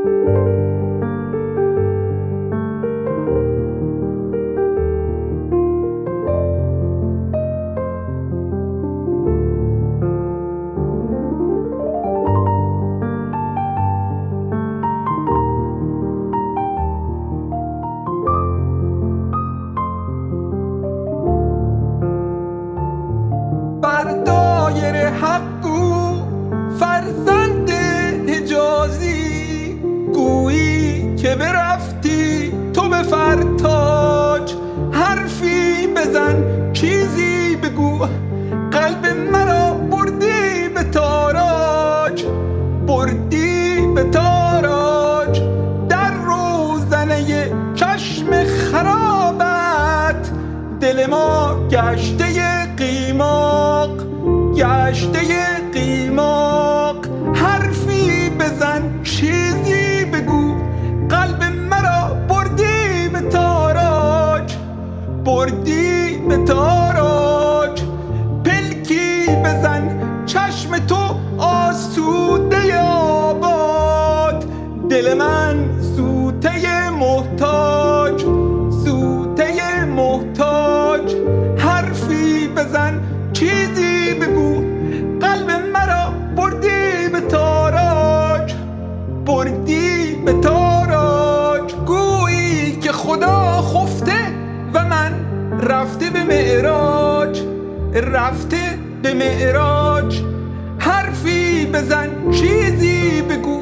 که برفتی تو به فرتاج، حرفی بزن چیزی بگو، قلب مرا بردی به تاراج، بردی به تاراج. در روزنه چشم خرابت دل ما گشته قیماق، گشته قیماق. حرفی بزن چیزی بگو، قلب مرا بردی به تاراج، بردی به تاراج. پلکی بزن چشم تو آسوده آباد، دل من سوته محتاج، سوته محتاج. حرفی بزن چیزی بگو، قلب مرا بردی به تاراج، بردی به تاراج. گویی که خدا خفته و من رفته به معراج، رفته به معراج. حرفی بزن چیزی بگو،